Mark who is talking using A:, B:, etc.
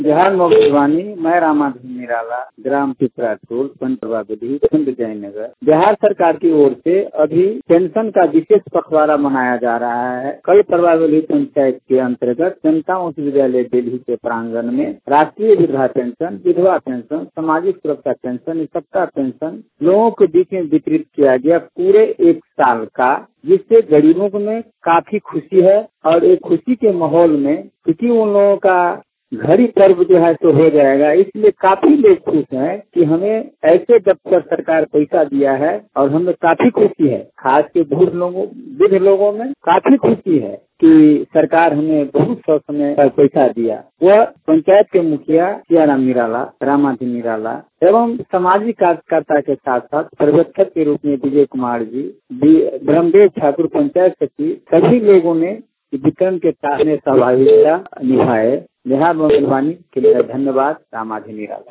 A: बिहार मोबाइलवाणी, मैं रामाधीन निराला, ग्राम पिपरा टोल, पंचवा विधि, खंड जयनगर। बिहार सरकार की ओर से अभी पेंशन का विशेष पखवाड़ा मनाया जा रहा है। कल प्रभावली पंचायत के अंतर्गत जनता उच्च विद्यालय दिल्ली के प्रांगण में राष्ट्रीय वृद्धा पेंशन, विधवा पेंशन, सामाजिक सुरक्षा पेंशन, सप्ताह पेंशन लोगों के बीच में वितरित किया गया पूरे एक साल का, जिससे गरीबों में काफी खुशी है। और एक खुशी के माहौल में, क्योंकि उन लोगों का घड़ी पर्व जो है तो हो जाएगा, इसलिए काफी लोग खुश हैं कि हमें ऐसे जब पर सरकार पैसा दिया है और हमें काफी खुशी है। खास के बूढ़ लोगों, वृद्ध लोगों में काफी खुशी है कि सरकार हमें बहुत सौ समय पर पैसा दिया। वह पंचायत के मुखिया सियाराम निराला, रामाधीन निराला एवं सामाजिक कार्यकर्ता के साथ साथ पर्यवेक्षक के रूप में विजय कुमार जी, ब्रह्मदेव ठाकुर पंचायत सचिव, सभी लोगों ने वितरण के कार्य में सहभागिता निभाए। बिहार मोबाइलवाणी के लिए धन्यवाद। रामाधीन निराला।